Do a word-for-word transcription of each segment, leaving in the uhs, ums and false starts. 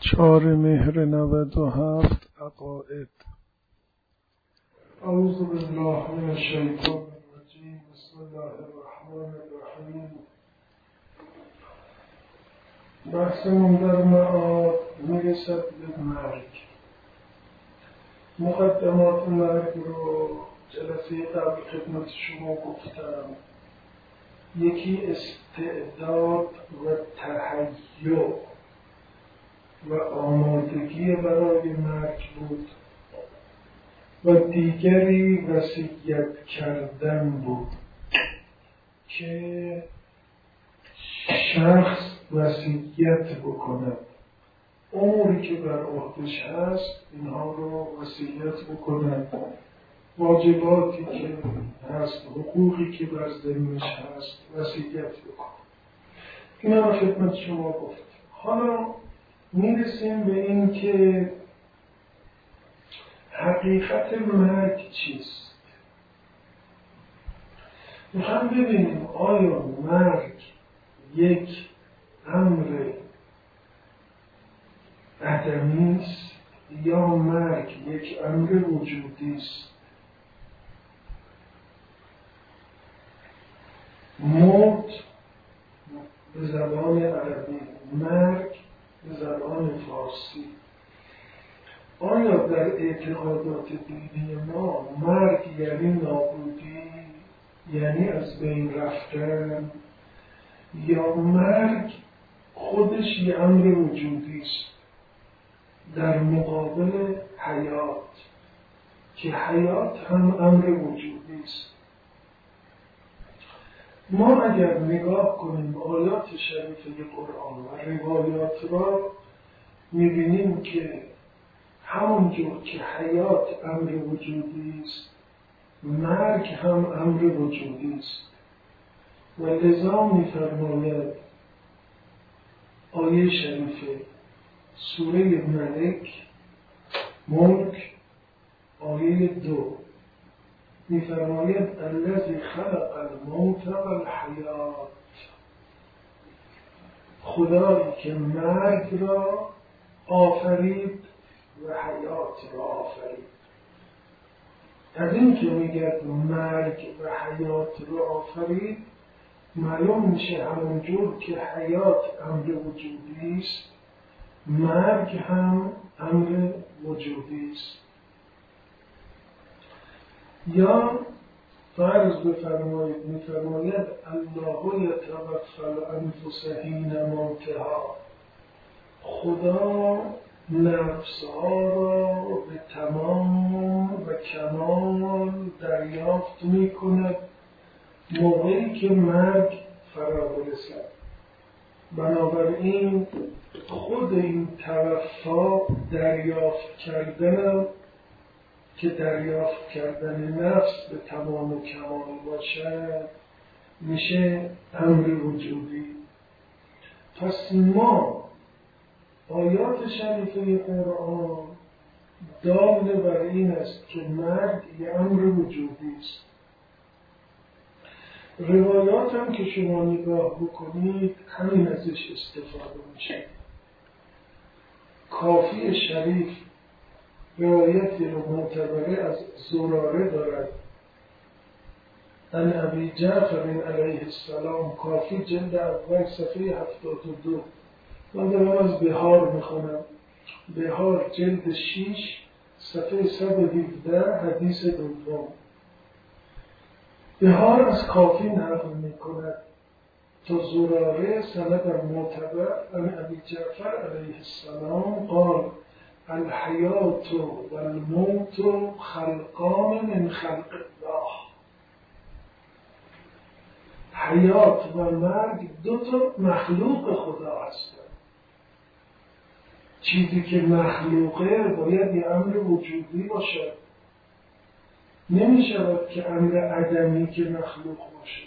چهار مهر نود و هفت عقائد. اعوذ بالله من الشیطان الرجیم. بسم الله الرحمن الرحیم. بحثمون در معاد میرسد به مرگ. مقدمات مرگ رو جلسه قبل خدمت شما گفتم. یکی استعداد و تهیع و آمادگی برای مرگ بود و دیگری وصیت کردن بود که شخص وصیت بکند اموری که بر عهدش هست اینها رو وصیت بکند، واجباتی که هست، حقوقی که بر ذمه‌اش هست وصیت بکند. اینا رو خدمت شما گفت. حالا میرسیم به این که حقیقت مرگ چیست. میخوام ببینیم آیا مرگ یک امر عدمی است یا مرگ یک امر وجودی است. موت به زبان عربی، مرگ به زبان فارسی. آیا در اعتقادات دینی ما مرگ یعنی نابودی، یعنی از بین رفتن، یا مرگ خودش یه امر وجودی است در مقابل حیات، که حیات هم امر وجودی است؟ ما اگر نگاه کنیم آیات شریفه قرآن و روایات را می‌بینیم که همونجور که حیات امر وجودی است، مرگ هم امر وجودی است. و لذا می‌فرماید آیه شریفه سوره ملک ملک آیه دو می‌فرماید الذی خلق الموت والحیات، خدایی که مرگ را آفرید و حیات را آفرید. از این که میگه مرگ و حیات را آفرید، معلوم میشه همونجور که حیات امر وجودی است، مرگ هم امر وجودی است. یا فرض بفرمایید میفرماید الله یتوفی الانفس حین موتها، خدا نفسها را به تمام و کمال دریافت می کند موقعی که مرگ فرا برسد. بنابراین خود این توفا دریافت کردن که دریافت کردن نفس به تمام و کمال باشد میشه امر وجودی. پس ما آیات شریفه قرآن دال بر این است که مرگ یه امر وجودی است. روایات هم که شما نگاه بکنید همین ازش استفاده میشه. کافی شریف روایتی رو معتبره از زراره دارد ان ابی جعفر علیه السلام، کافی جلد اول صفحه هفتاد و دو. من دارم از بهار میخونم. بهار جلد شیش صفحه صد و هفده حدیث دوم. بهار از کافی نقل میکند تا زراره سند معتبر ان ابی جعفر علیه السلام قال الحیات و الموت خلقان من خلق الله. حیات و مرگ دو تا مخلوق خدا هستند. چیزی که مخلوقه باید یه امر وجودی باشد، نمی شود که امر عدمی که مخلوق باشه.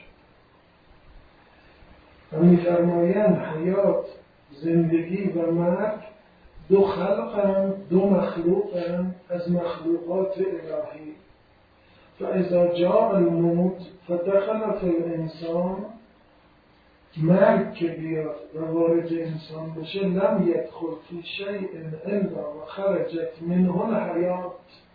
و می فرمایند حیات، زندگی و مرگ دو خلقند، دو مخلوقند از مخلوقات الهی. فاذا جاء الموت فدخل في الانسان، مرگ که بیاد و وارد انسان بشه لم یدخل فی شیء الا و خرجت منه الحیات.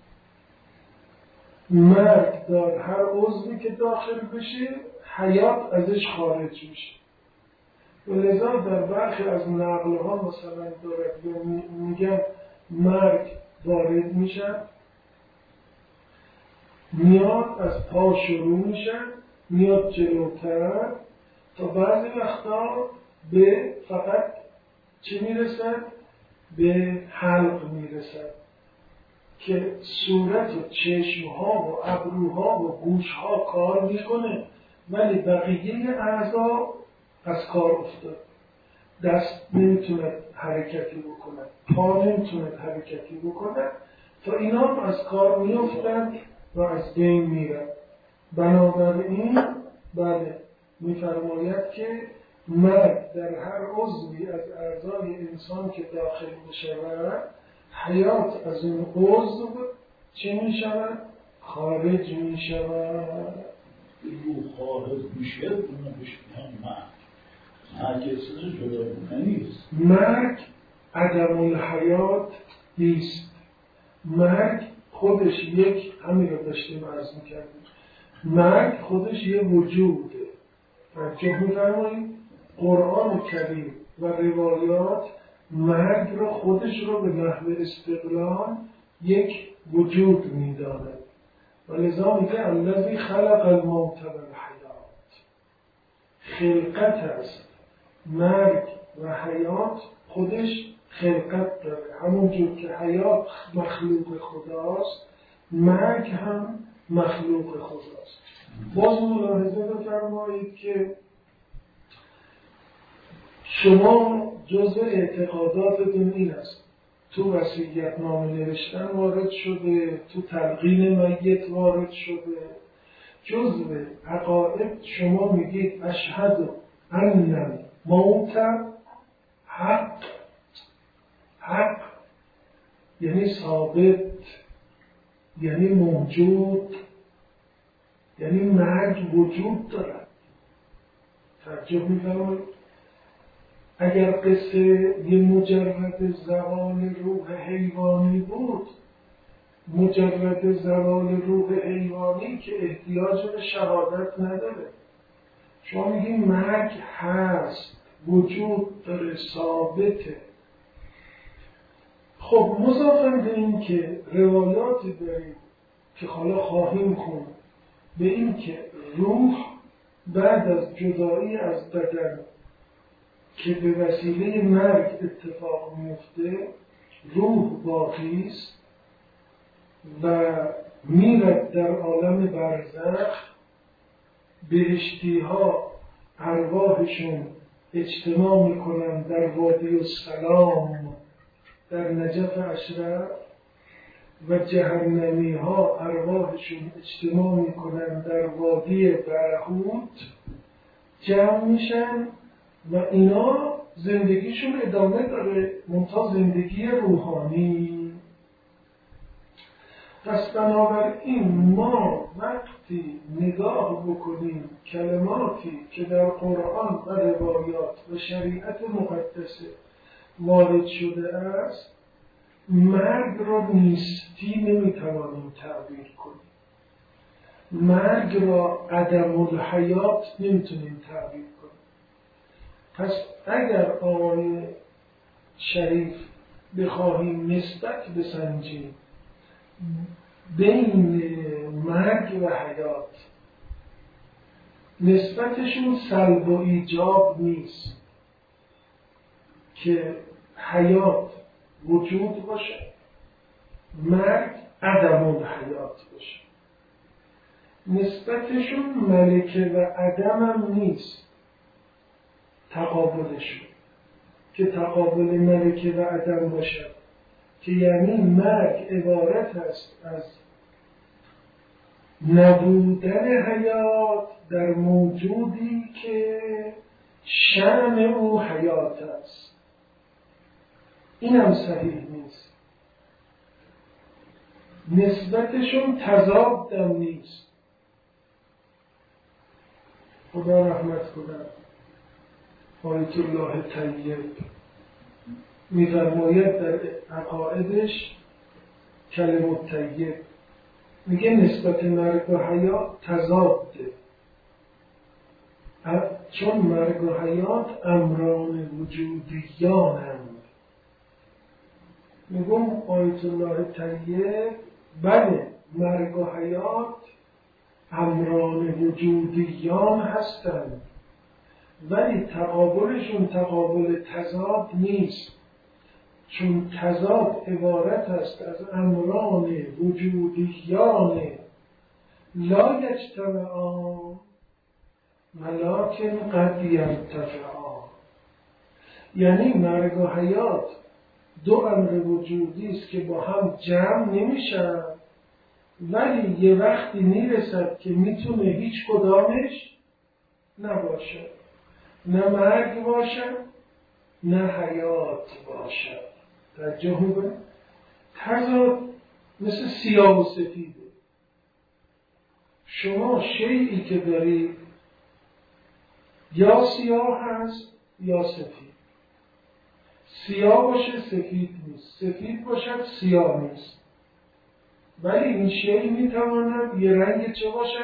مرگ در هر عضوی که داخل بشه حیات ازش خارج میشه. و لذا در برخی از نقلها مثلا دارد یا میگن مرگ وارد میشن، میاد از پا شروع میشن، میاد جلوتر تا بعضی وقتا به فقط چی میرسن؟ به حلق میرسن که صورت و چشمها و ابروها و گوشها کار میکنه ولی بقیه اعضا از کار افتاد. دست نمیتونه حرکتی بکنه، پا نمیتونه حرکتی بکنه، تا اینا هم از کار میافتند و از بین میرن. بنابراین بله میفرماید که مرگ در هر عضوی از اعضای انسان که داخل بشود حیات از این عضو چه میشود؟ خارج میشود. روح خارج میشه اون بشه مرگ. مرگ اصلا جداگونه نیست. مرگ عدم الحیات نیست. مرگ خودش یک، همین رو داشتیم عرض میکردیم، مرگ خودش یه وجوده. توجه می‌فرمایید قرآن کریم و روایات مرگ رو خودش رو به نحو استقلال یک وجود می‌داند و لذا میگه الذی خلق الموت والحیات. خلقت است. مرگ و حیات خودش خلقت داره. همونجور که حیات مخلوق خداست، مرگ هم مخلوق خداست. باز ملاحظه بفرمایید که شما جزء اعتقاداتتون این است تو وصیت نامه نوشتن وارد شده، تو تلقین میت وارد شده، جزء عقاید شما میگید اشهد ان الموت حق. حق یعنی ثابت، یعنی موجود، یعنی مرگ وجود دارد. توجه می‌فرمایید؟ اگر قصه یه مجرد زوال روح حیوانی بود، مجرد زوال روح حیوانی که احتیاج به شهادت نداره. شما میگید مرگ هست، وجود داره، ثابته. خب مضافاً به این که روایاتی داریم که حالا خواهیم خوند به این که روح بعد از جدایی از بدن که به وسیله مرگ اتفاق میفته روح باقی است و میرد در عالم برزخ. بهشتی‌ها ارواحشون اجتماع میکنن در وادی السلام در نجف اشرف و جهنمی ها ارواحشون اجتماع میکنن در وادی برهوت، جمع میشن و اینا زندگیشون ادامه داره، منتها زندگی روحانی. پس بنابراین ما وقتی نگاه بکنیم کلماتی که در قرآن و روایات و شریعت مقدسه وارد شده است، مرگ را نیستی نمیتوانیم تعبیر کنیم، مرگ را عدم الحیات نمیتونیم تعبیر کنیم. پس اگر آقای شریف بخواهیم نسبت بسنجیم بین مرگ و حیات، نسبتشون سلب و ایجاب نیست که حیات وجود باشه، مرگ عدم الحیات باشه. نسبتشون ملکه و عدم هم نیست، تقابلشون که تقابل ملکه و عدم باشه، که یعنی مرگ عبارت است از نبودن حیات در موجودی که شأن او حیات است. این هم صحیح نیست. نسبتشون تضاد هم نیست. خدا رحمت کنه. آیت الله طیب می‌فرماید در عقایدش کلمه طیب میگه نسبت مرگ و حیات تضاده، چون مرگ و حیات امران وجودیانند. میگم آیت الله طیب بله مرگ و حیات امران وجودیان هستند، ولی تقابلشون تقابل تضاد نیست، چون تضاد عبارت است از امران وجودیان لا یجتمعان ولکن قد یرتفعان. یعنی مرگ و حیات دو امر وجودی است که با هم جمع نمیشن، ولی یه وقتی میرسد که میتونه هیچ کدامش نباشه، نه مرگ باشه نه حیات باشه. توجه میکنه؟ تضاد مثل سیاه و سفیده. شما شیئی که دارید یا سیاه هست یا سفید، سیاه باشه سفید نیست، سفید باشه سیاه نیست، ولی این شیء میتواند یه رنگ چه باشه؟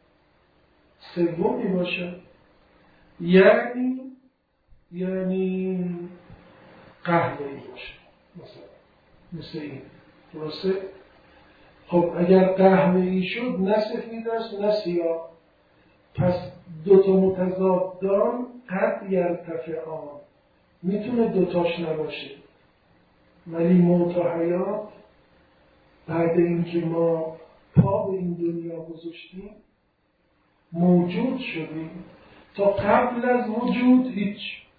سومی باشه، یعنی یعنی قهوه‌ای باشه مثلا، مثل این. درسته؟ خب اگر قهوه‌ای شد نه سفید است نه سیاه، پس دوتا متضادان قد یرتفعان، میتونه دوتاش نباشه، ولی موت و حیات بعد اینکه ما پا به این دنیا گذاشتیم موجود شدیم، تا قبل از وجود هیچ.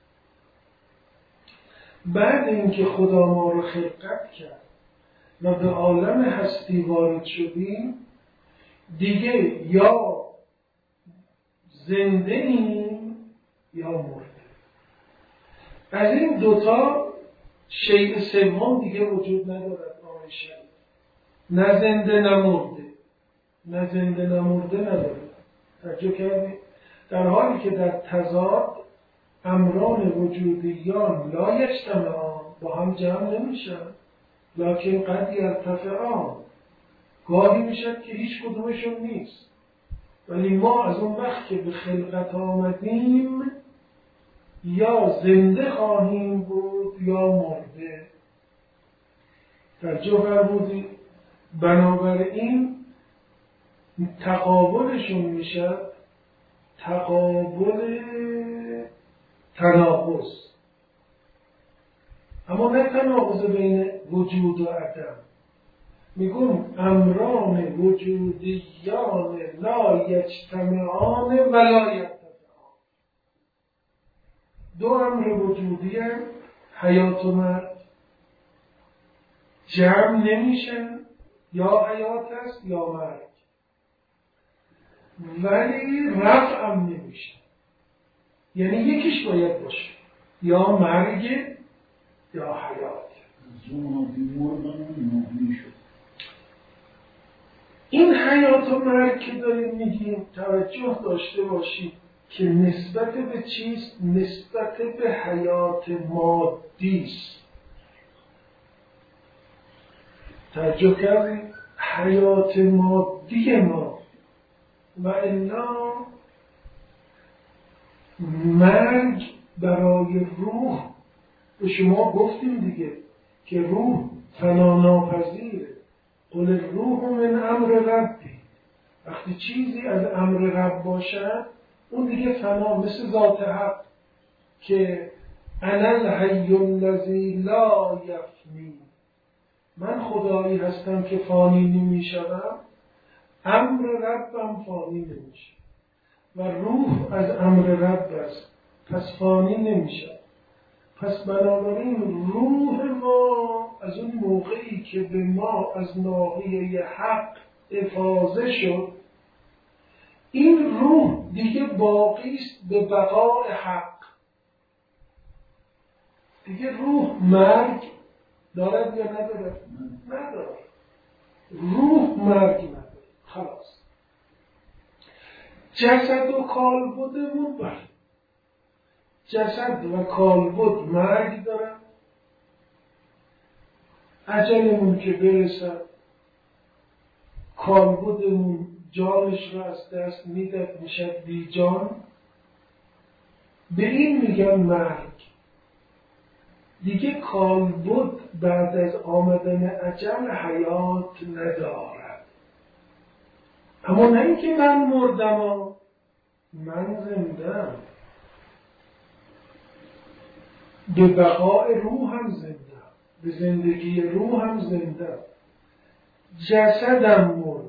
بعد اینکه خدا ما رو خلقت کرد و به عالم هستی وارد شدیم دیگه یا زنده ایم یا مرده. از این دوتا شیء سوم دیگه وجود ندارد. آقای شریف نه زنده نه مرده، نه زنده نه مرده نداره. توجه کردید؟ در حالی که در تضاد امران وجودیان لا یجتمعان با هم جمع نمیشن، لکن قد یرتفعان، گاهی میشد که هیچ کدومشون نیست، ولی ما از اون وقت که به خلقت آمدیم یا زنده خواهیم بود یا مرده. توجه فرمودید؟ بنابراین تقابلشون میشه تقابل تناقض، اما نه تناقض بین وجود و عدم. میگم امران وجودیان لا یجتمعان ولا یرتفعان. دو امر وجودی حیات و مرگ جمع نمیشن، یا حیات است یا مرگ، ولی رفع هم نمیشه. یعنی یکیش باید باشه، یا مرگ یا حیات. این حیات و مرگ که داریم میگیم توجه داشته باشید که نسبت به چیست؟ نسبت به حیات مادی است. توجه کردید؟ حیات مادی ما و الا مرگ برای روح. به شما گفتیم دیگه که روح فنا ناپذیره. قل الروح من امر ربی. وقتی چیزی از امر رب باشد اون دیگه فنا، مثل ذات حق که انا الحی الذی لا یفنی، من خدایی هستم که فانی نمیشم، امر ربم فانی نمیشه و روح از امر رب است، پس فانی نمیشه. پس بنابراین روح ما از اون موقعی که به ما از ناحیه حق افاضه شد، این روح دیگه باقی است به بقای حق. دیگه روح مرگ دارد یا ندارد؟ ندارد. روح مرگ ندارد. خلاص. جسد و کالبدمون بر جسد و کالبد مرگ دارن، اجلمون که برسد کالبدمون جانش رو از دست میدد، میشد بی جان. به این میگن مرگ. دیگه کالبد بعد از آمدن اجل حیات ندارد. اما نه اینکه من مردم و من زندم، به بقای روحم زندم، به زندگی روحم زندم. جسدم مرده،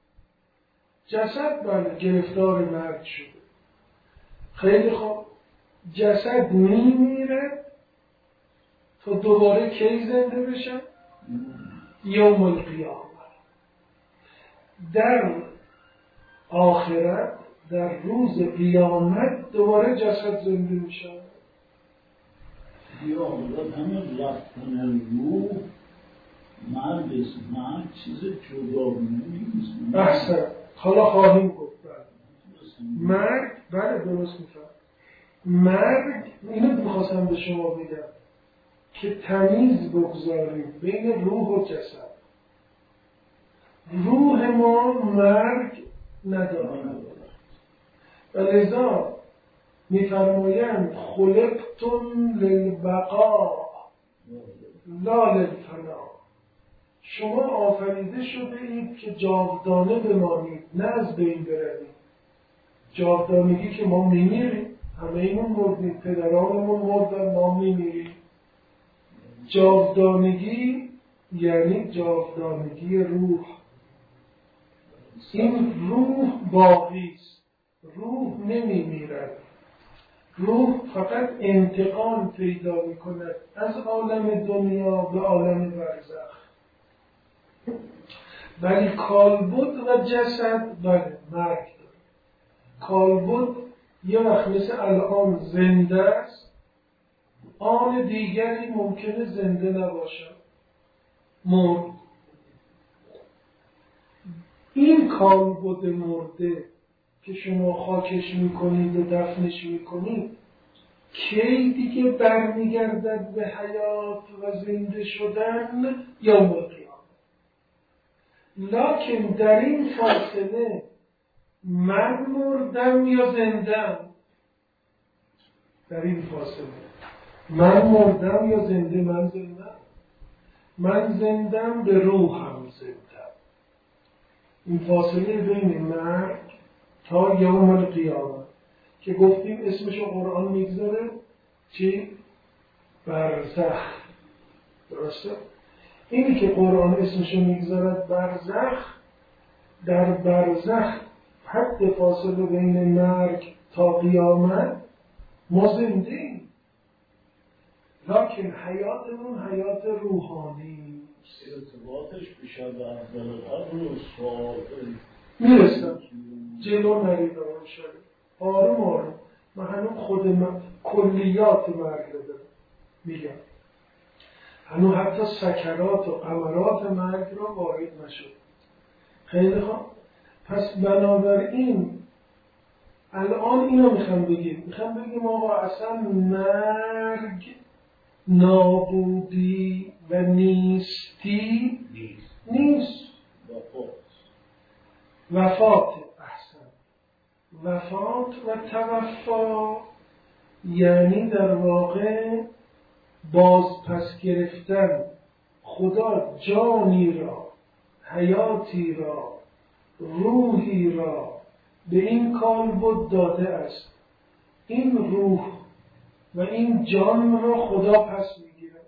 جسد بله گرفتار مرگ شده. خیلی خوب، جسد میمیره تا دوباره کی زنده بشه؟ یوم القیامه. در آخرت، در روز قیامت دوباره جسد زنده میشه. یا خدا همه رفتن روح مرگ است. مرگ چیز جداگانه نیست. احسن، حالا خواهیم گفت. مرگ بله درست میفهم. مرگ اینو میخواستم به شما بگم که تمیز بگذاریم بین روح و جسد. روح ما مرگ ندارد و لذا میفرمایند خلقتم للبقاء لا للفنا. شما آفریده شده اید که جاودانه بمانید، نه از بین بروید. جاودانگی که ما میمیریم، همه ایمون مردیم، پدرانمون مردن، ما میمیریم. جاودانگی یعنی جاودانگی روح. این روح باقی است، روح نمیمیرد. روح فقط انتقال پیدا میکند از عالم دنیا به عالم برزخ. ولی کالبد و جسد بله مرگ داره. کالبد یه وقت مثل الان زنده است، آن دیگری ممکنه زنده نباشد، مرد. این کالبد مرده که شما خاکش میکنید و دفنش میکنید کی دیگه برمیگردد به حیات و زنده شدن؟ یوم القیامه. لکن در این فاصله من مردم یا زندم؟ در این فاصله من مردم یا زنده؟ من زندم. من زندم به روحم زندم. این فاصله بین مرگ تا یوم القیامه که گفتیم اسمشو قرآن میگذاره چی؟ برزخ. درسته؟ اینی که قرآن اسمشو میگذارد برزخ، در برزخ حد فاصله بین مرگ تا قیامت ما زنده ایم، لیکن حیاتمون حیات روحانی ارتباطش به شب اول قبل و سوال میرسن. جلو نریدم شده آروم آروم. من هنوز خود من کلیات مرگ رو میگم، هنوز حتی سکرات و قمرات مرگ رو وارد نشد. خیلی خوب. پس بنابراین الان اینو میخوام بگیم، میخوام بگیم آقا اصلا مرگ نابودی و نیستی نیست. وفات. احسن. وفات و توفا یعنی در واقع باز پس گرفتن. خدا جانی را، حیاتی را، روحی را به این کالبد داده است. این روح و این جان را خدا پس میگیرد.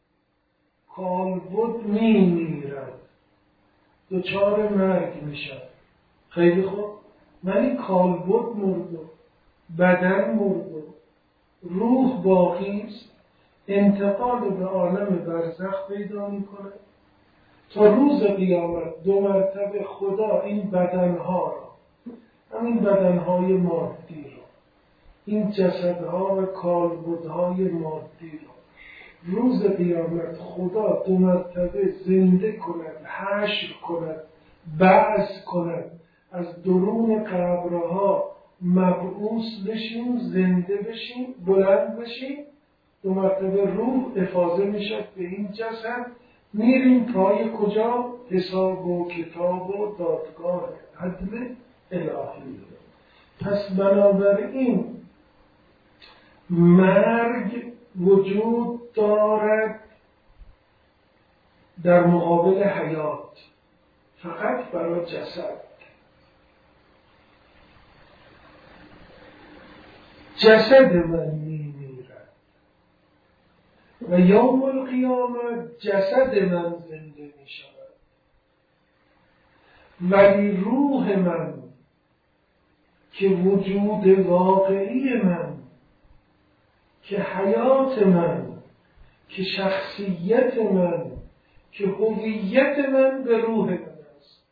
کالبد میمیرد، دچار مرگ میشد. خیلی خوب. ولی کالبد مرد، بدن مرد، روح باقی است، انتقال به عالم برزخ پیدا میکنه. تا روز قیامت دو مرتبه خدا این بدنها را، همین بدنهای مادی را، این جسدها و کالبدهای مادی را، روز قیامت خدا دو مرتبه زنده کند، حشر کند، بعث کند، از درون قبرها مبعوث بشیم، زنده بشیم، بلند بشیم، دو مرتبه روح افاضه میشد به این جسد، میریم پای کجا؟ حساب و کتاب و دادگاه عدل الهی. پس بنابراین مرگ وجود دارد در مقابل حیات، فقط برای جسد. جسد من می میرد و یوم القیامت جسد من زنده می شود، ولی روح من که وجود واقعی من، که حیات من، که شخصیت من، که هویت من به روح من است،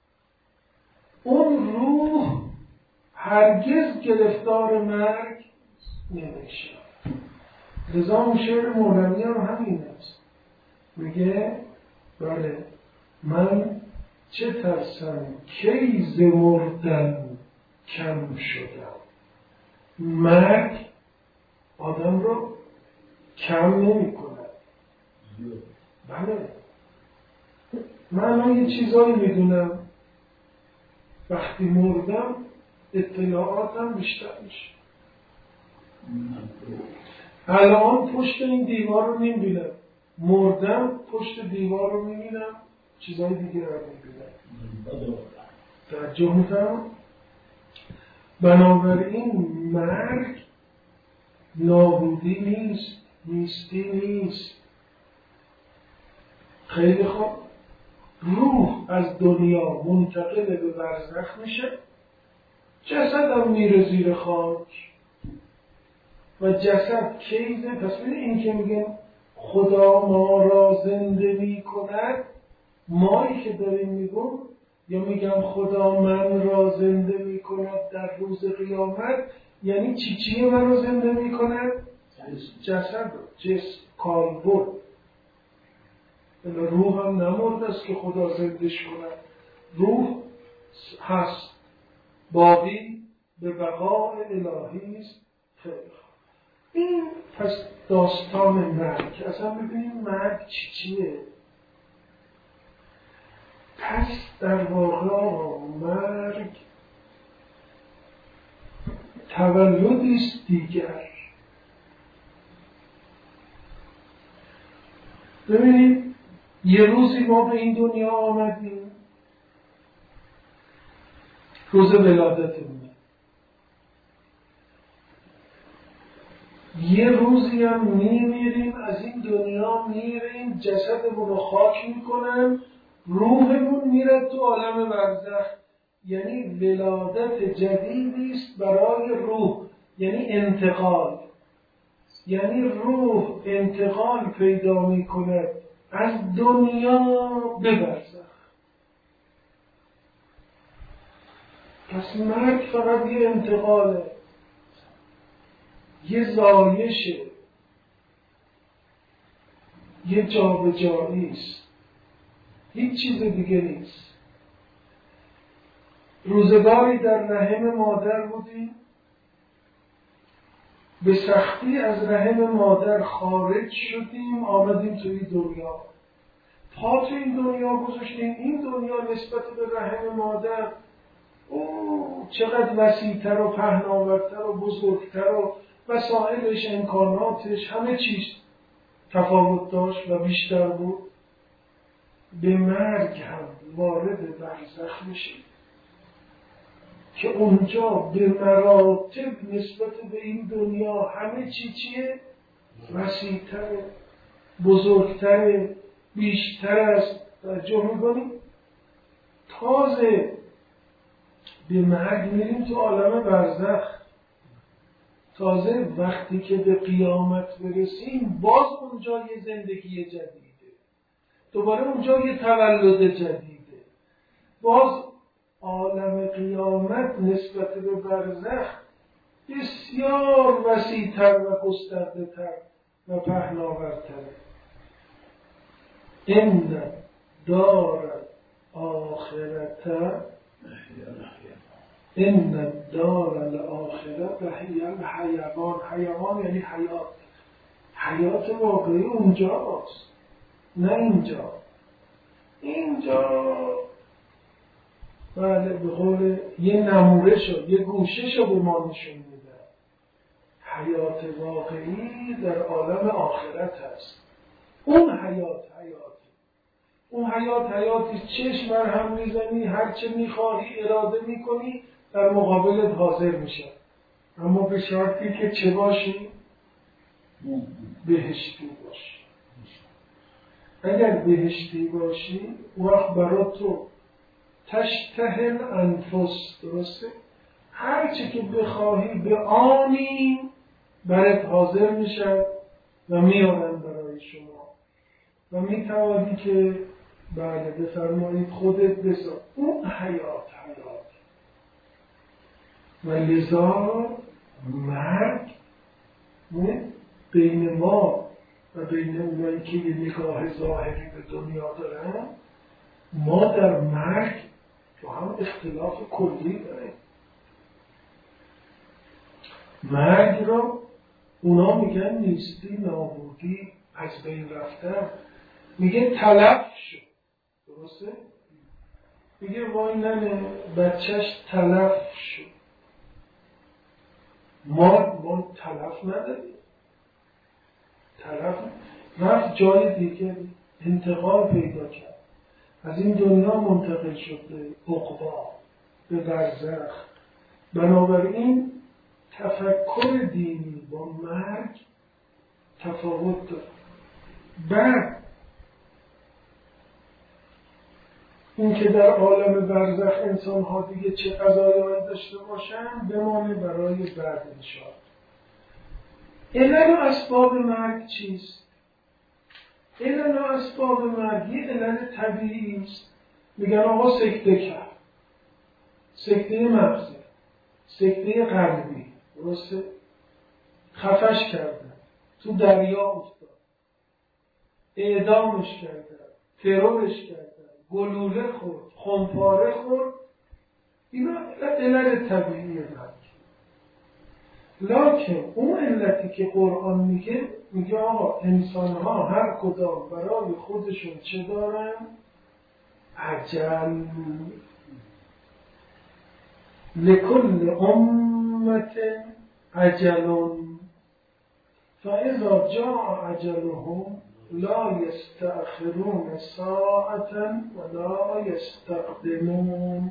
اون روح هرگز گرفتار مرگ نمیشه. لذا اون شعر مولوی هم همین است، میگه بله من چه ترسم کی ز مردن کم شدم. مرگ آدم رو کم نمی کند. بله من الان یه چیزایی میدونم، وقتی مردم اطلاعاتم بیشتر میشه. الان پشت این دیوار رو نمیبینم، مردم پشت دیوار رو میبینم، چیزای دیگه رو میبینم. توجه میکنم. بنابراین مرگ نابودی نیست، نیستی نیست. خیلی خوب، روح از دنیا منتقل به برزخ میشه، جسد هم میره زیر خاک و جسد کیزه. پس ببین این که میگن خدا ما را زنده می کند، مایی که داریم میگم یا میگم خدا من را زنده می کند در روز قیامت، یعنی چی چیه من را زنده می کند؟ جسد رو، جسم، کالبد. روح هم نمرده است که خدا زندش کند، روح هست، باقی به بقاء الهی است. خیلی این پس داستان مرگ. اصلا ببینیم مرگ چی چیه. پس در واقع مرگ تولدی است دیگر. ببینید یه روزی ما به این دنیا آمدیم، روز ولادتمون. یه روزی هم میمیریم، از این دنیا میریم، جسدمون رو خاک میکنن، روحمون میره تو عالم برزخ. یعنی ولادت جدیدی است برای روح، یعنی انتقال. یعنی روح انتقال پیدا میکنه از دنیا به برزخ. پس مرگ فقط یه انتقاله، یه زایشه، یه جابجایی است، هیچ چیز دیگه نیست. روزگاری در رحم مادر بودیم، به سختی از رحم مادر خارج شدیم، آمدیم توی دنیا. پا تو این دنیا گذاشتیم. این دنیا نسبت به رحم مادر او چقدر وسیع‌تر و پهناورتر و بزرگتر و وسایلش، امکاناتش، همه چیز تفاوت داشت و بیشتر بود. به مرگ هم وارد برزخ میشیم که اونجا به مراتب نسبت به این دنیا همه چی چیه؟ وسیع‌تر، بزرگتر، بیشتر است. توجه می‌کنیم؟ تازه به مرگ میریم تو عالم برزخ. تازه وقتی که به قیامت برسیم باز اونجا یه زندگی جدیده، دوباره اونجا یه تولد جدیده. باز عالم قیامت نسبت به برزخ بسیار وسیع‌تر و گسترده‌تر و پهناورتره. ان دار آخرت ان الدار الاخره هی الحیوان. حیوان یعنی حیات. حیات واقعی اونجاست، نه اینجا. اینجا بله به قول یه نموره شد، یه گوشه شد به ما نشون میده. حیات واقعی در عالم آخرت هست. اون حیات حیاتی اون حیات حیاتی چشم بر هم میزنی، هرچه میخواهی اراده میکنی در مقابلت حاضر میشه، اما به شرطی که چه باشی؟ بهشتی باشی. اگر بهشتی باشی وقت برای تو تشتهل انفس، درسته؟ هرچه که بخواهی به آنی برات حاضر میشه و میارن برای شما و میتوانی که بله بفرمایید خودت بسا. اون حیات حیات و لذا مرگ بین ما و بین اونایی که یه نگاه ظاهری به دنیا دارن، ما در مرگ تو هم اختلاف کلی داریم. مرگ رو اونا میگن نیستی، نابودی، از بین رفتن. میگه تلف شد، درسته؟ میگه وای ننه بچهش تلف شد. ما ما تلف نداریم. تلف رفت جای دیگه، انتقال پیدا کرد، از این دنیا منتقل شد به عقبا، به برزخ. بنابراین تفکر دینی با مرگ تفاوت داره. بعد این که در عالم برزخ انسان ها دیگه چه قضایایی داشته باشن بمانه برای بعد انشاءالله. علل و اسباب مرگ چیست؟ علل و اسباب مرگ یه علل طبیعی است. میگن آقا سکته کرد، سکته مغزی، سکته قلبی، درسته؟ خفش کردن، تو دریا افتاد، اعدامش کردن، ترورش کردن، گلوله خورد، خمپاره خورد. اینا علل طبیعی مرگ. لکن اون علتی که قرآن میگه، میگه آقا انسان‌ها هر کدام برای خودشون چه دارن؟ عجل. لکل امت عجل فاذا جاء عجلهم لا یستأخرون ساعة ولا یستقدمون.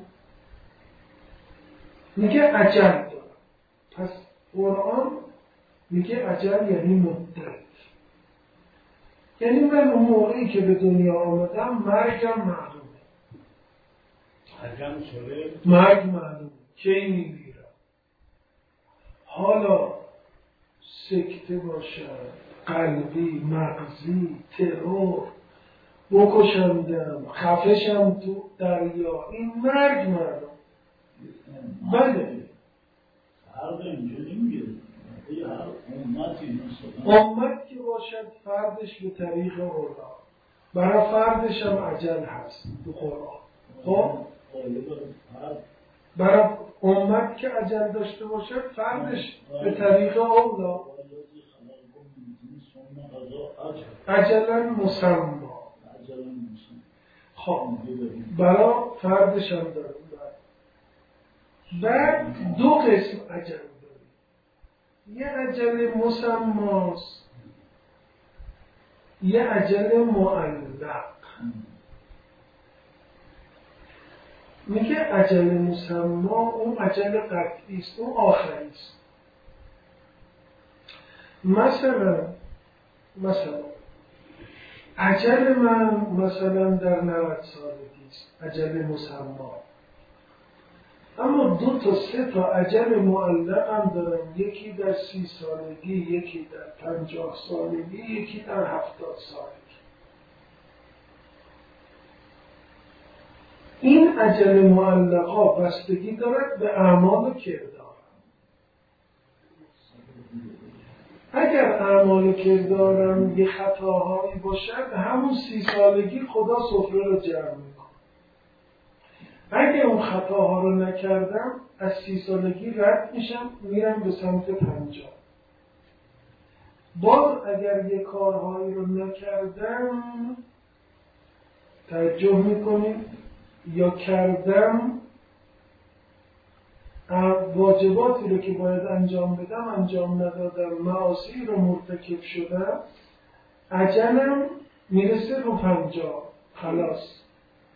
میگه عجل دارن. پس قرآن میگه عجل یعنی مدت، یعنی من اون موقعی که به دنیا آمدم مرگم معلومه. عجل شده؟ مرگ معلومه کی میمیرم. حالا سکته باشه، قلبی، مغزی، ترور، بکشندم، خفشم تو دریا، این مرگ معلوم. بله فرد اینجوری میگه یه هر امتی امت که باشد فردش به طریق اولا، برای فردش هم عجل هست تو قرآن. خب برای امت که عجل داشته باشد فردش به طریق اولا عجلا مسمى. خب برای فردش هم داره. بعد دو قسم عجل داره، یه عجل مسماست، یه عجل معلق. میگه عجل مسما اون عجل قطعی است، اون آخری است. مثلا مثلا عجل من مثلا در نود سالگی است، عجل مسما. اما دو تا سه تا عجل معلق هم دارم، یکی در سی سالگی، یکی در پنجاه سالگی، یکی در هفتاد سالگی. این عجل معلقا بستگی دارد به اعمال و کردار. اگر اعمال و کردارم یه خطاهایی باشد همون سی سالگی خدا سفره رو جمع میکنه. اگه اون خطاها رو نکردم از سی سالگی رد میشم میرم به سمت پنجاه. باز اگر یه کارهایی رو نکردم توجه میکنید یا کردم واجباتی رو که باید انجام بدم انجام ندادم، معاصی رو مرتکب شدم، اجلم میرسه رو پنجاه، خلاص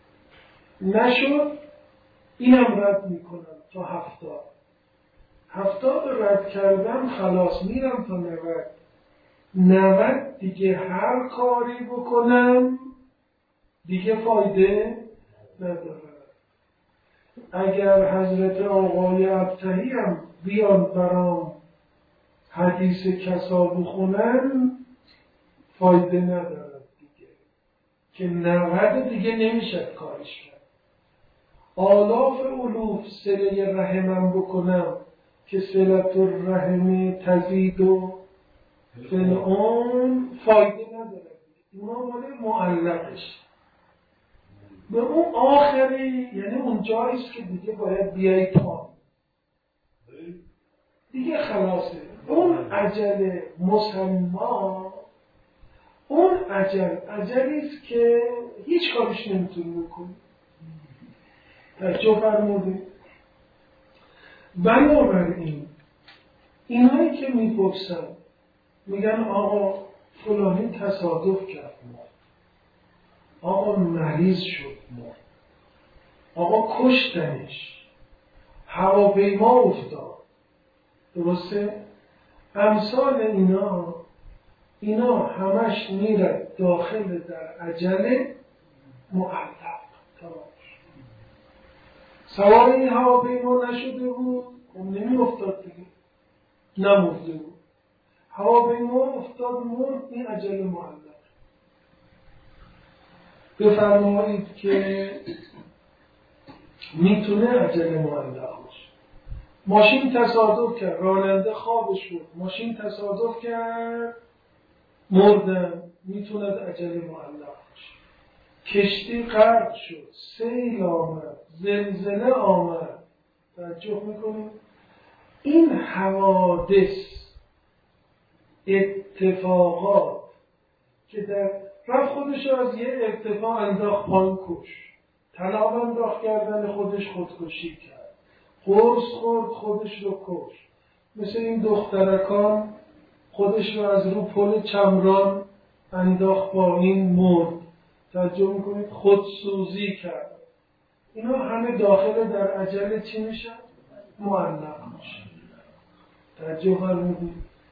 نشد اینم رد میکنم تا هفتاد. هفتاد رو رد کردم خلاص میرم تا نود. نود دیگه هر کاری بکنم دیگه فایده نداره. اگر حضرت آقای ابطحی هم بیان برام حدیث کسا بخونن فایده نداره دیگه، که نود دیگه نمیشه کارش کرد. آلاف الوف صله رحمم بکنم که صلت الرحم تزید و فلعون فایده نداره. اونا مال معلقش به اون آخری، یعنی اون جاییست که دیگه باید بیایی پایین دیگه خلاصه. اون اجل مسما، اون اجل اجلیست که هیچ کارش نمیتونی بکنی. توجه فرمودید؟ بنابراین اینایی که میپرسن میگن آقا فلانی تصادف کرد مرد، آقا مریض شد مرد، آقا کشتنش، هواپیما افتاد، درسته؟ امثال اینا اینا همش میره داخل در عجل معلق. سوار این هواپیما نشده بود خب نمی افتاد دیگه، نمرده بود. هواپیما افتاد مرد، این عجل معلق. بفرمایید که میتونه عجل معلق باشه. ماشین تصادف کرد، راننده خوابش بود، ماشین تصادف کرد مردن، میتونه عجل معلق باشه. کشتی غرق شد، سیل آمد، زلزله آمد، توجه میکنید؟ این حوادث، اتفاقات که در رفت خودش از یه ارتفاع انداخت پایین کش، طلاق انداخت کردن خودش خودکشی کرد، قرص خورد خودش رو کش، مثل این دخترکان خودش رو از رو پل چمران انداخت پایین مرد، توجه میکنید؟ خودسوزی کرد. اینا همه داخل در عجل چی میشه؟ معلق میشه. توجه فرمودید؟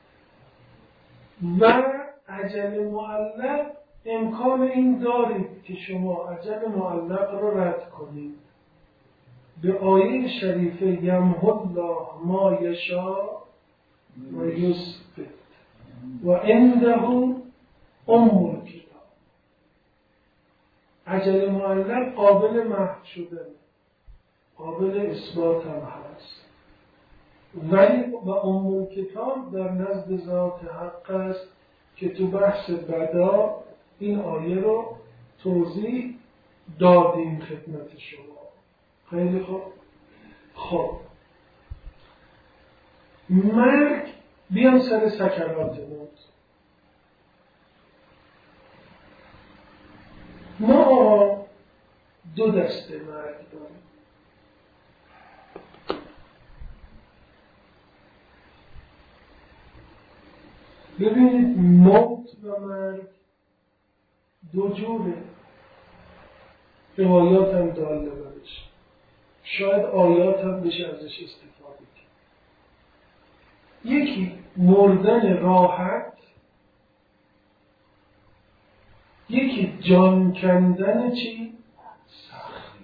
و عجل معلق امکان این دارید که شما عجل معلق رو رد کنید به آیه شریفه یمحو الله ما یشاء و یثبت و عنده ام الکتاب. عجل معلق قابل محو شدن، قابل اثبات هم هست، ولی و ام الکتاب در نزد ذات حق است که تو بحث بدا این آیه رو توضیح دادیم خدمت شما. خیلی خوب. خب مرگ، بیان سر سکرات موت. ما دو دسته مرگ داریم. ببینید موت و مرگ دو جوره، روایات هم داله برش، شاید آیات هم بشه ازش استفاده کرد. یکی مردن راحت، یکی جان کندن چی؟ سخت.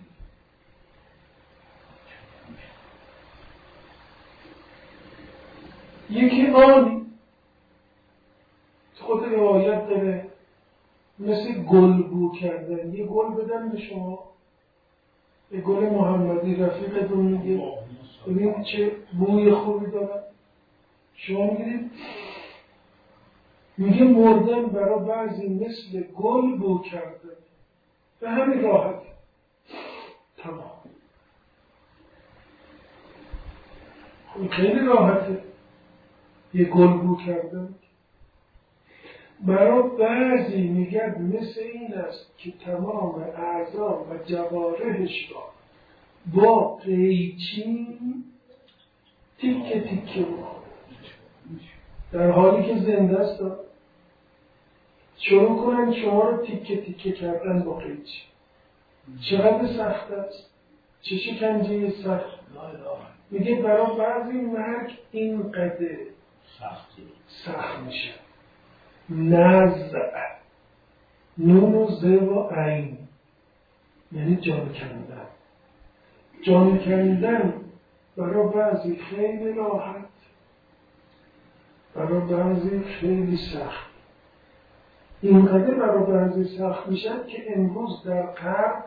یکی آنی خود روایت داره مثل گل بو کردن، یه گل بدن به شما، یه گل محمدی رفیقتون میگه ببین چه بوی خوبی داره، شما میگید میگه مردن برای بعضی مثل گل بو کردن، به همین راحت تمام. خیلی راحته یه گلگو کردن. برای بعضی میگن مثل این است که تمام اعضا و جوارحش را با قیچی تیکه تیکه ما در حالی که زنده است شروع کنن شما رو تیکه تیکه کردن با قیچی. چقدر سخت است، چه شکنجه سخت. میگه برای بعضی مرگ اینقدر سخت میشه. نزع نون و ز و عین یعنی جان کندن. جان کندن برای بعضی خیلی راحت، برای بعضی خیلی سخت. اینقدر برای بعضی سخت میشن که امروز در غرب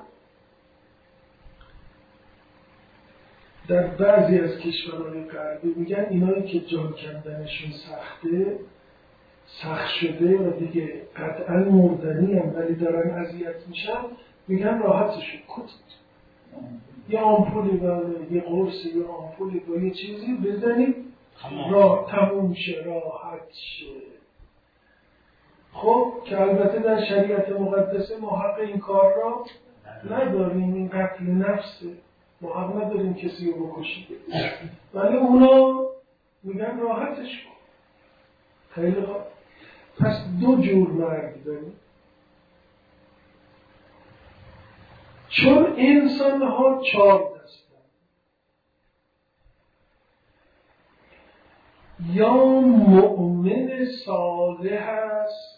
در بعضی از کشورهای غربی میگن اینایی که جان کندنشون سخته، سخت شده و دیگه قطعا مردنی هم ولی دارن اذیت میشن، میگن راحتشون کت یه آمپولی بله یه قرصی یه آمپولی با یه چیزی بزنید را تموم شه راحت شه. خب که البته در شریعت مقدسه ما حق این کار را نداریم، این قتل نفسه، ما حق نداریم کسی رو بکشید، ولی اونا میگن راحتش کن. خیلی خوب. پس دو جور مرگ داریم. چون انسان ها چار دستن، یا مؤمن صالح است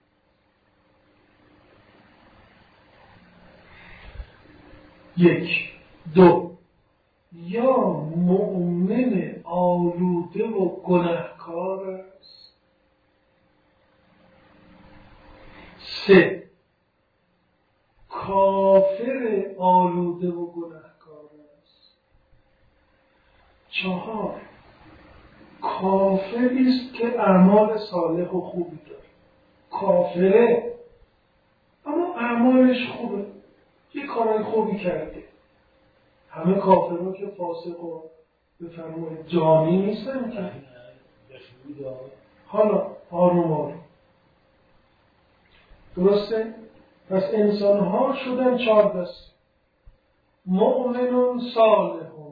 یک، دو، یا مؤمن آلوده و گناهکار است سه، کافر آلوده و گناهکار است چهار، کافری است که اعمال صالح و خوبی داره. کافره اما اعمالش خوبه، یه کارهای خوبی کرده. همه کافرها که فاسق و بفرمایید جامی نیستن که حالا آروم آروم درسته؟ پس انسان ها شدن چهار دسته. مؤمنون صالحون،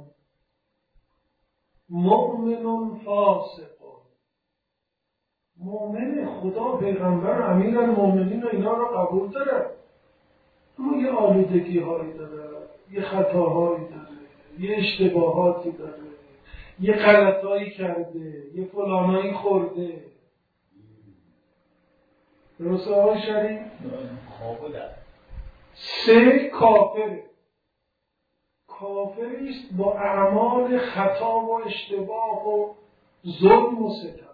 مؤمنون فاسقون. مؤمن خدا پیغمبر امیرالمؤمنین و اینا رو قبول داره، اما یه آلودگی هایی داره، یه خطاهایی داره، یه اشتباهاتی داره، یه غلطایی کرده، یه فلانایی خورده. درسته آقای شریف؟ سه، کافره. کافری است با اعمال خطا و اشتباه و ظلم و ستم.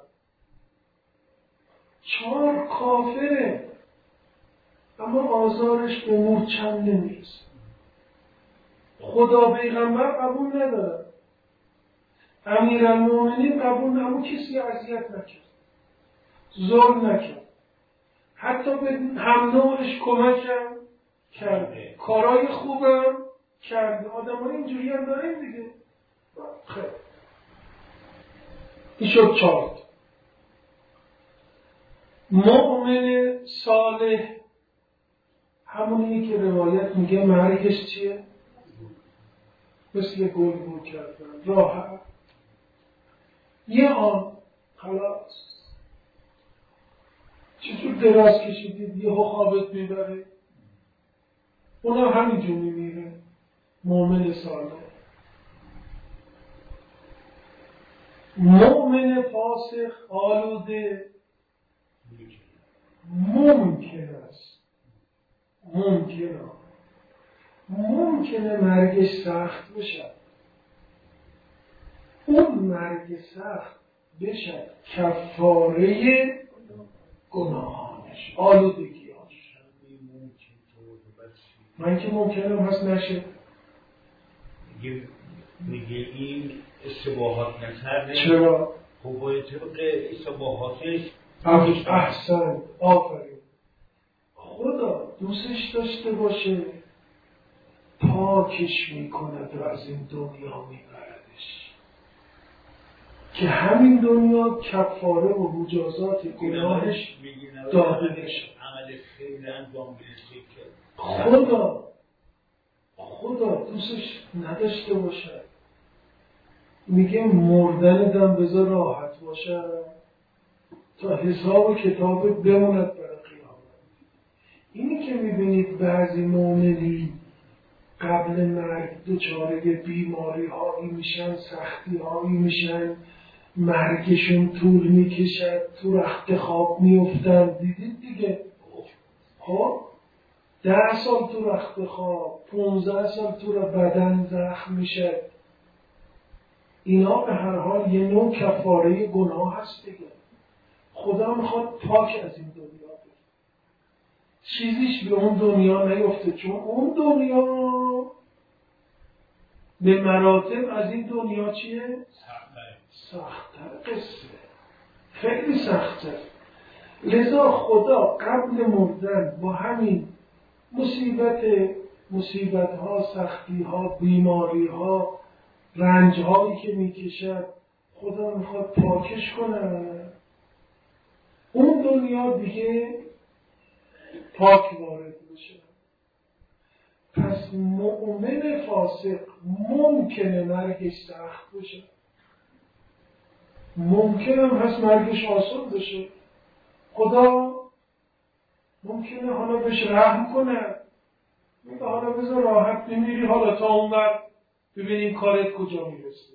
چهار، کافره اما آزارش به مورچم نمیرسه. خدا پیغمبر قبول نداره، امیرالمؤمنین قبول نداره، اما کسی اذیت نکرد، ظلم نکرد، حتی به هم نوعش کمک هم کرده، کارهای خوبم کرده. آدم ها اینجوری هم داریم دیگه. خیلی این شد چهار. مؤمن صالح همونیه که روایت میگه مرگش چیه؟ مثل گل گل کردن، راحت، یه آن خلاص. چطور دراز کشیدید یه خوابت میبره؟ اونا همینجور میمیره. مؤمن صالح. مؤمن فاسق آلوده ممکن است ممکنه ممکنه مرگش سخت بشه. اون مرگ سخت بشه کفاره گناهانش، آلودگیاش. من که ممکنه هست نشه. میگه این اشتباهات نکرده. چرا؟ خب باید طبق اشتباهاتش احسن، آفرین. خدا دوستش داشته باشه پاکش میکند و از این دنیا میبردش. که همین دنیا کفاره و مجازات گناهش داده بشه. عمل خیلی انجام برسه که خدا خدا دوستش نداشته باشه، میگه مردنتم بذار راحت باشه تا حساب و کتاب بموند برای قیامت. اینی که میبینید بعضی مؤمنی قبل مرگ دچار بیماری هایی میشن، سختی هایی میشن، مرگشون طول میکشد، تو رخت خواب میفتن. دیدید دیگه؟ خب ده سال تو رخت خواب، پونزده سال تو بدن زخم میشه. اینا به هر حال یه نوع کفاره گناه هست دیگه. خدا میخواد پاک از این دنیا بره، چیزیش به اون دنیا نیفته، چون اون دنیا به مراتب از این دنیا چیه؟ سخت‌تر. قصه خیلی سخت‌تر. لذا خدا قبل مردن با همین مصیبت مصیبت ها، سختی ها، بیماری ها، رنج هایی که میکشد، خدا میخواد پاکش کنه. اون دنیا دیگه پاک وارد بشه. پس مؤمن فاسق ممکنه مرگش سخت بشه، ممکنه هم هست مرگش آسان بشه. خدا ممکنه حالا بهش رحم کنه، میگه حالا بذار راحت بمیری، حالا تا اون وقت ببینیم کارت کجا میرسه.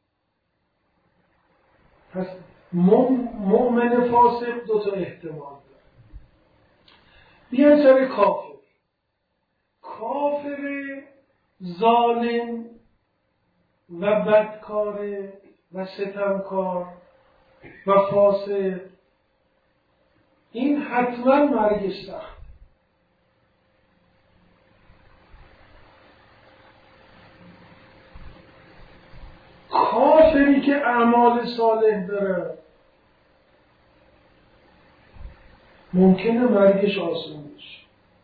پس مؤمن فاسق دو تا احتمال داره. بیان سر کافر. کافر ظالم و بدکار و ستمکار و فاسق، این حتما مرگش سخت. کافری که اعمال صالح داره ممکنه مرگش آسان بشه،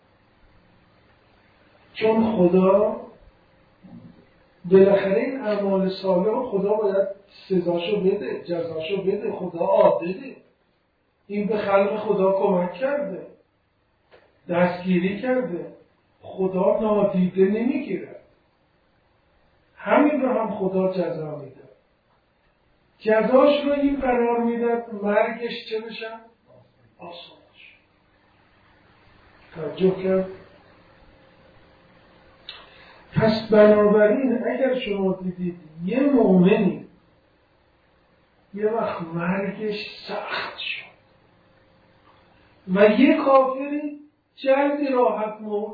چون خدا بالاخره این اعمال صالح خدا باید سزاشو بده، جزاشو بده. خدا عادله، این به خلق خدا کمک کرده، دستگیری کرده، خدا نادیده نمیگیره. همین رو هم خدا جزا میده، جزاش رو این قرار میده مرگش چه بشه؟ آسانش. توجه کرد؟ پس بنابراین اگر شما دیدید یه مؤمنی یه وقت مرگش سخت شد و یه کافری جلدی راحت مرد،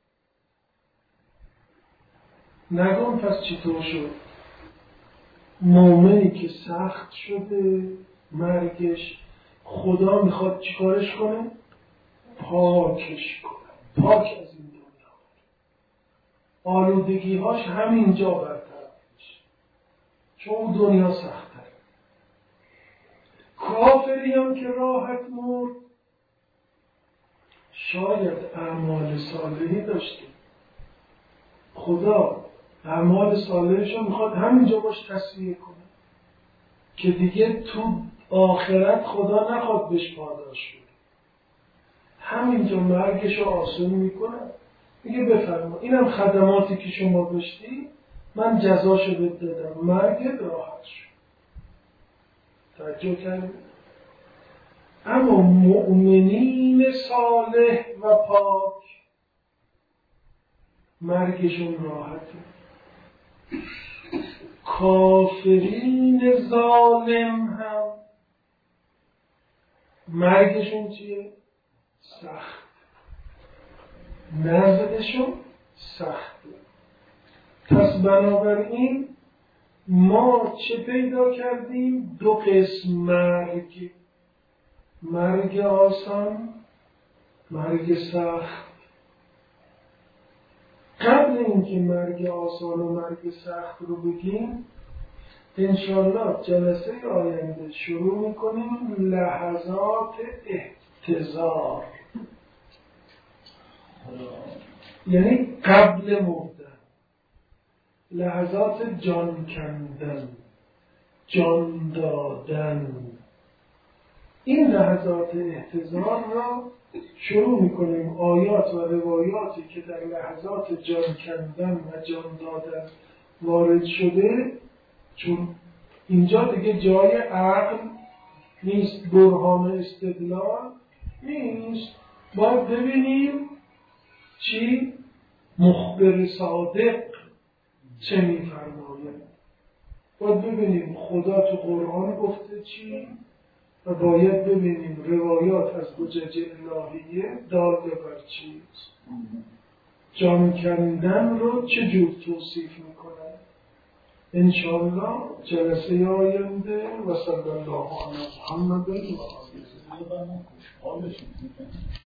نگم پس چطور شد؟ مؤمنی که سخت شده مرگش، خدا میخواد چیکارش کنه؟ پاکش کنه، پاک از این دنیا. آلودگی هاش همینجا برطرف میشه، چون اون دنیا سخت تره. کافری هم که راحت مرد شاید اعمال صالحی داشته، خدا اعمال صالحش رو میخواد همینجا باش تصفیه کنه که دیگه تو آخرت خدا نخواد بهش پاداش بده. همینجا مرگش رو آسون میکنه، میگه بفرما اینم خدماتی که شما داشتی من جزاشو بهت دادم، مرگ راحت شد. توجه کردید؟ اما مؤمنین صالح و پاک مرگشون راحته. کافرین ظالم هم مرگشون چیه؟ سخت. نزدشون سخته. پس بنابراین ما چه پیدا کردیم؟ دو قسم مرگ، مرگ آسان، مرگ سخت. قبل اینکه مرگ آسان و مرگ سخت رو بگیم، انشالله جلسه آینده شروع میکنیم لحظات احتضار، یعنی قبل مردن، لحظات جان کندن، جان دادن. این لحظات احتضار را شروع میکنیم آیات و روایاتی که در لحظات جان کندن و جان دادن وارد شده، چون اینجا دیگه جای عقل نیست، برهان استدلال نیست، باید ببینیم چی مخبر صادق چه میفرماید، باید ببینیم خدا تو قرآن گفته چی و باید ببینیم روایات از حجج الهیه داده بر چیست. جان کندن رو چه جور توصیف میکنن انشاءالله جلسه آینده. و صلی الله علی محمد و آله.